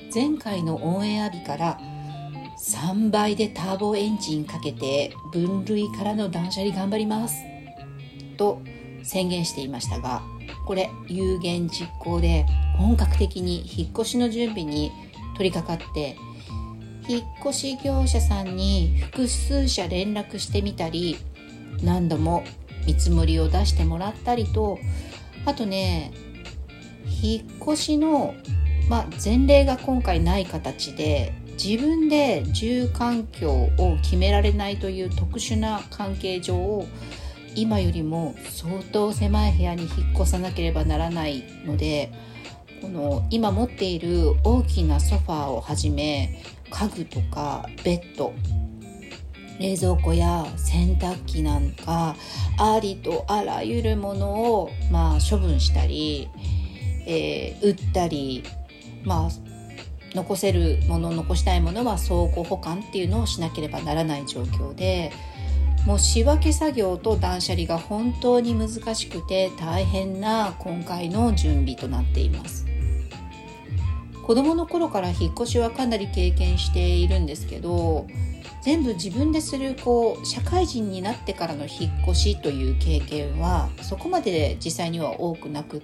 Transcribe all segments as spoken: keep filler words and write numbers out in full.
前回のオンエア日からさんばいでターボエンジンかけて分類からの断捨離頑張りますと宣言していましたが、これ有言実行で本格的に引っ越しの準備に取り掛かって、引っ越し業者さんに複数社連絡してみたり、何度も見積もりを出してもらったりと、あとね、引っ越しの、まあ、前例が今回ない形で自分で住環境を決められないという特殊な関係上、今よりも相当狭い部屋に引っ越さなければならないので、この今持っている大きなソファーをはじめ、家具とかベッド、冷蔵庫や洗濯機なんかありとあらゆるものを、まあ、処分したり、えー、売ったり、まあ、残せるもの残したいものは倉庫保管っていうのをしなければならない状況で、もう仕分け作業と断捨離が本当に難しくて大変な今回の準備となっています。子供の頃から引っ越しはかなり経験しているんですけど、全部自分でするこう社会人になってからの引っ越しという経験はそこまで実際には多くなくって、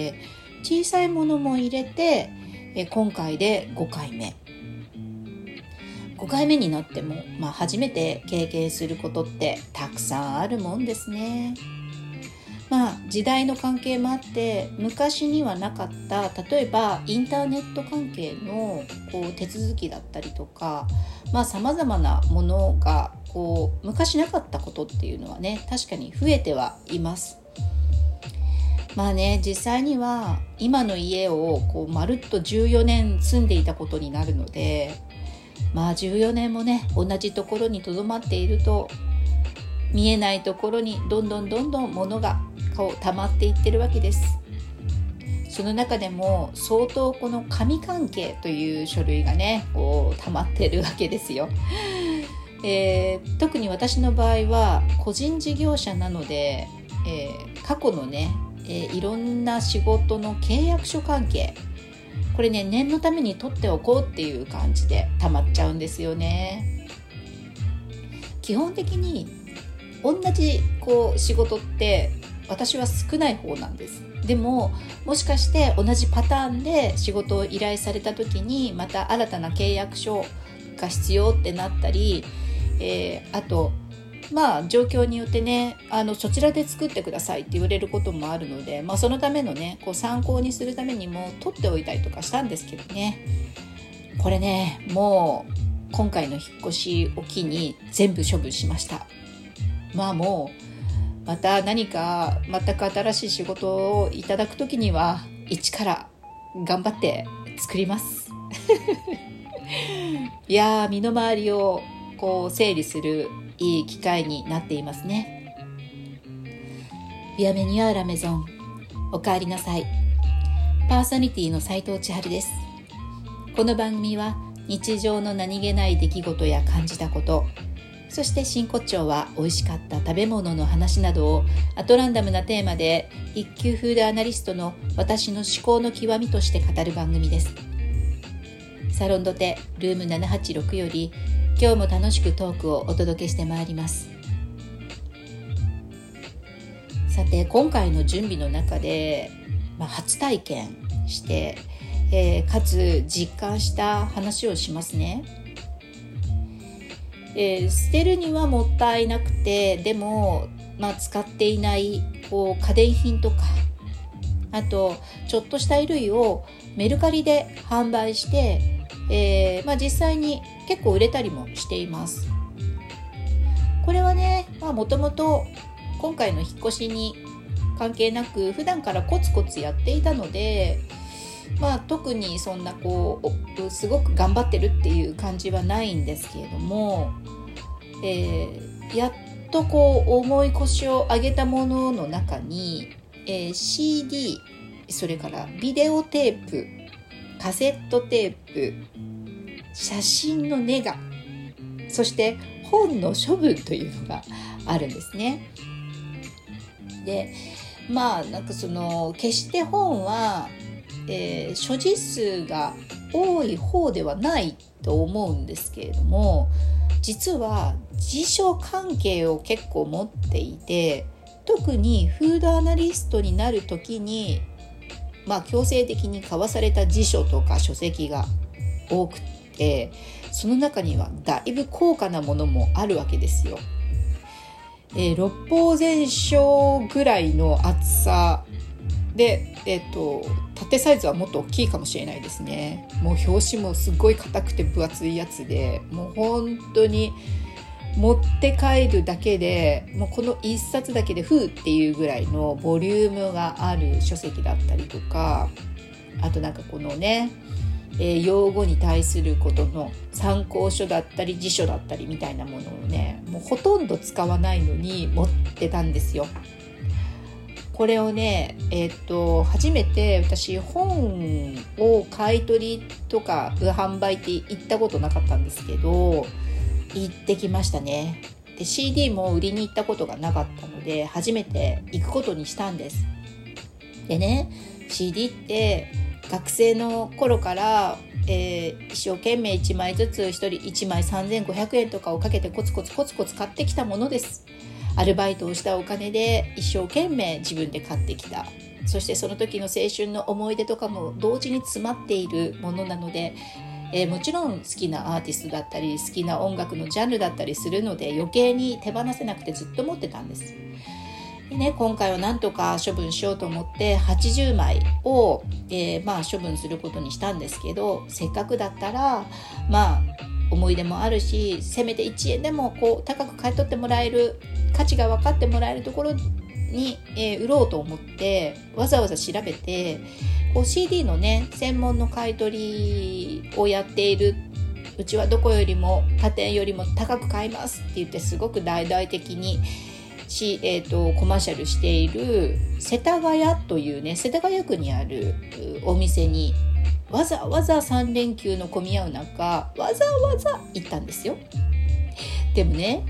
小さいものも入れてえ今回でごかいめごかいめになっても、まあ、初めて経験することってたくさんあるもんですね。まあ、時代の関係もあって昔にはなかった、例えばインターネット関係のこう手続きだったりとか、まあ、様々なものがこう昔なかったことっていうのはね、確かに増えてはいます。まあね、実際には今の家をこうまるっとじゅうよねん住んでいたことになるので、まあじゅうよねんもね、同じところにとどまっていると、見えないところにどんどんどんどん物がこう溜まっていってるわけです。その中でも相当この紙関係という書類がね、こう溜まってるわけですよ。えー、特に私の場合は個人事業者なので、えー、過去のね、えー、いろんな仕事の契約書関係、これね、念のために取っておこうっていう感じで溜まっちゃうんですよね。基本的に同じこう仕事って私は少ない方なんです。でももしかして同じパターンで仕事を依頼された時にまた新たな契約書が必要ってなったり、えー、あとまあ状況によってね、あのそちらで作ってくださいって言われることもあるので、まあ、そのためのねこう参考にするためにも取っておいたりとかしたんですけどね、これね、もう今回の引っ越しを機に全部処分しました。まあもうまた何か全く新しい仕事をいただくときには一から頑張って作りますいやー、身の回りをこう整理するいい機会になっていますね。ビアメニュアラメゾン、おかえりなさい。パーソナリティの斉藤千春です。この番組は日常の何気ない出来事や感じたこと、そして真骨頂は美味しかった食べ物の話などをアトランダムなテーマで一級フードアナリストの私の思考の極みとして語る番組です。サロンドテルームななはちろくより今日も楽しくトークをお届けしてまいります。さて、今回の準備の中で、まあ、初体験して、えー、かつ実感した話をしますね。えー、捨てるにはもったいなくて、でも、まあ、使っていないこう家電品とか、あとちょっとした衣類をメルカリで販売して、えーまあ、実際に結構売れたりもしています。これはね、もともと今回の引っ越しに関係なく普段からコツコツやっていたので、まあ、特にそんなこうすごく頑張ってるっていう感じはないんですけれども、えー、やっとこう重い腰を上げたものの中に、えー、シーディー、それからビデオテープ、カセットテープ、写真のネガ、そして本の処分というのがあるんですね。で、まあなんかその決して本は、えー、所持数が多い方ではないと思うんですけれども、実は辞書関係を結構持っていて、特にフードアナリストになる時に、まあ、強制的に買わされた辞書とか書籍が多くて、その中にはだいぶ高価なものもあるわけですよ。えー、六法全書ぐらいの厚さで、えーと、縦サイズはもっと大きいかもしれないですね。もう表紙もすごい硬くて分厚いやつで、もう本当に持って帰るだけで、もうこの一冊だけでふうっていうぐらいのボリュームがある書籍だったりとか、あとなんかこのね、えー、用語に対することの参考書だったり辞書だったりみたいなものをね、もうほとんど使わないのに持ってたんですよ。これをね、えー、っと初めて私本を買い取りとか販売って行ったことなかったんですけど、行ってきましたね。で シーディー も売りに行ったことがなかったので初めて行くことにしたんです。でね、 シーディー って学生の頃から、えー、一生懸命いちまいずつひとりいちまいさんぜんごひゃくえんとかをかけてコツコツコツコツ買ってきたものです。アルバイトをしたお金で一生懸命自分で買ってきた、そしてその時の青春の思い出とかも同時に詰まっているものなので、えー、もちろん好きなアーティストだったり好きな音楽のジャンルだったりするので余計に手放せなくてずっと持ってたんです。でね、今回はなんとか処分しようと思ってはちじゅうまいを、えーまあ、処分することにしたんですけど、せっかくだったらまあ思い出もあるし、せめていちえんでもこう高く買い取ってもらえる、価値が分かってもらえるところに、えー、売ろうと思ってわざわざ調べて、こう シーディー のね専門の買い取りをやっている、うちはどこよりも他店よりも高く買いますって言ってすごく大々的にし、えーと、コマーシャルしている世田谷というね、世田谷区にあるお店にわざわざさん連休の混み合う中わざわざ行ったんですよ。でもね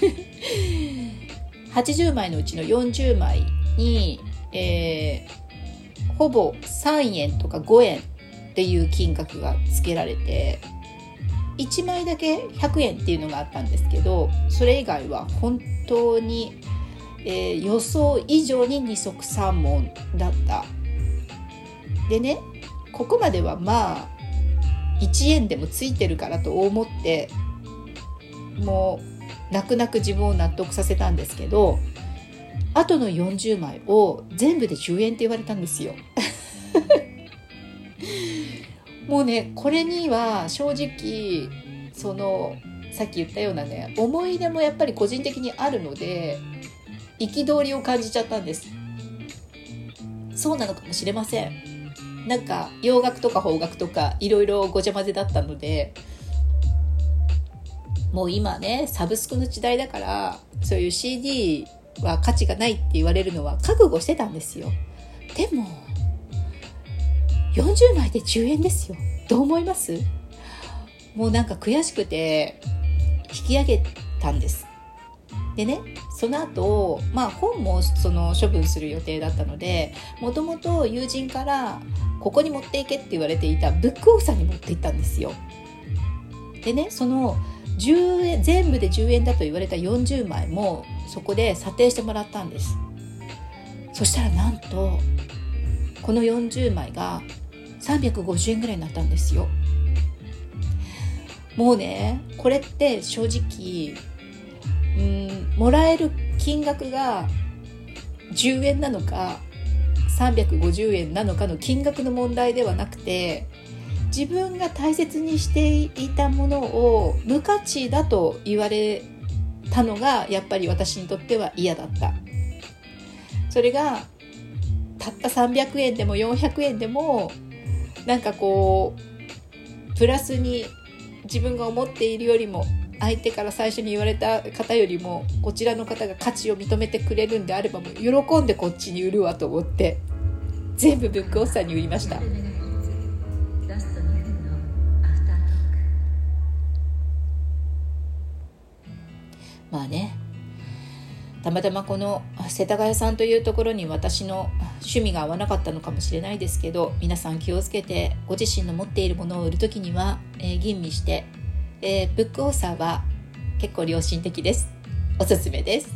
はちじゅうまいのうちのよんじゅうまいに、えー、ほぼさんえんとかごえんっていう金額がつけられて、いちまいだけひゃくえんっていうのがあったんですけど、それ以外は本当に、えー、予想以上に二足三門だった。でね、ここまではまあいちえんでもついてるからと思ってもう泣く泣く自分を納得させたんですけど、あとのよんじゅうまいを全部でじゅうえんって言われたんですよもうね、これには正直そのさっき言ったようなね思い出もやっぱり個人的にあるので憤りを感じちゃったんです。そうなのかもしれません。なんか洋楽とか邦楽とかいろいろごちゃ混ぜだったので、もう今ねサブスクの時代だからそういう シーディー は価値がないって言われるのは覚悟してたんですよ。でもよんじゅうまいでじゅうえんですよ。どう思います？もうなんか悔しくて引き上げたんです。でね、その後、まあ本もその処分する予定だったので、もともと友人からここに持っていけって言われていたブックオフさんに持って行ったんですよ。でね、そのじゅうえん、全部でじゅうえんだと言われたよんじゅうまいもそこで査定してもらったんです。そしたらなんとこのよんじゅうまいがさんびゃくごじゅうえんぐらいになったんですよ。もうね、これって正直うーんもらえる金額がじゅうえんなのかさんびゃくごじゅうえんなのかの金額の問題ではなくて、自分が大切にしていたものを無価値だと言われたのがやっぱり私にとっては嫌だった。それがたったさんびゃくえんでもよんひゃくえんでもなんかこうプラスに自分が思っているよりも、相手から最初に言われた方よりもこちらの方が価値を認めてくれるんであればもう喜んでこっちに売るわと思って全部ブックオフさんに売りました。まあね、 たまたまこの世田谷さんというところに私の趣味が合わなかったのかもしれないですけど、皆さん気をつけてご自身の持っているものを売るときには、えー、吟味して、えー、ブックオーサーは結構良心的です。おすすめです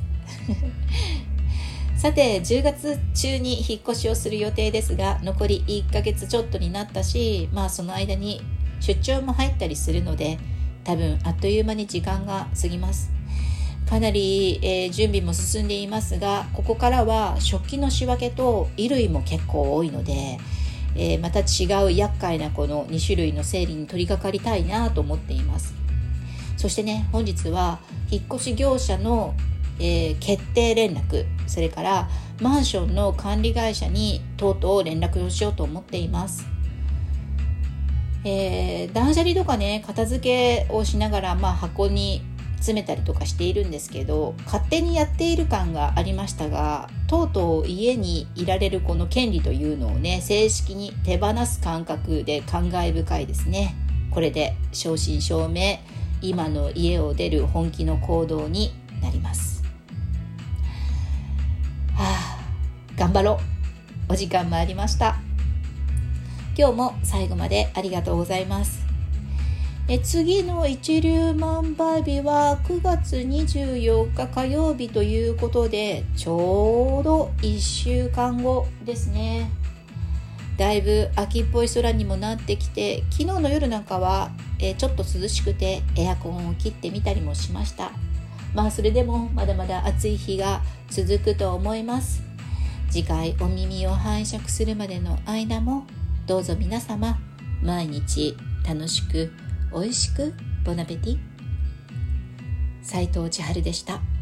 さてじゅうがつ中に引っ越しをする予定ですが、残りいっかげつちょっとになったし、まあその間に出張も入ったりするので、多分あっという間に時間が過ぎます。かなり、えー、準備も進んでいますが、ここからは食器の仕分けと衣類も結構多いので、えー、また違う厄介なこのに種類の整理に取り掛かりたいなと思っています。そしてね、本日は引っ越し業者の、えー、決定連絡、それからマンションの管理会社にとうとう連絡をしようと思っています。えー、断捨離とかね、片付けをしながら、まあ、箱に詰めたりとかしているんですけど、勝手にやっている感がありましたが、とうとう家にいられるこの権利というのをね、正式に手放す感覚で感慨深いですね。これで正真正銘今の家を出る本気の行動になります。はあ、頑張ろう。お時間もありました。今日も最後までありがとうございます。え次の一粒万倍日はくがつにじゅうよっか火曜日ということで、ちょうどいっしゅうかんごですね。だいぶ秋っぽい空にもなってきて、昨日の夜なんかはえちょっと涼しくてエアコンを切ってみたりもしました。まあそれでもまだまだ暑い日が続くと思います。次回お耳を拝借するまでの間も、どうぞ皆様毎日楽しく美味しくボナペティ。斉藤千春でした。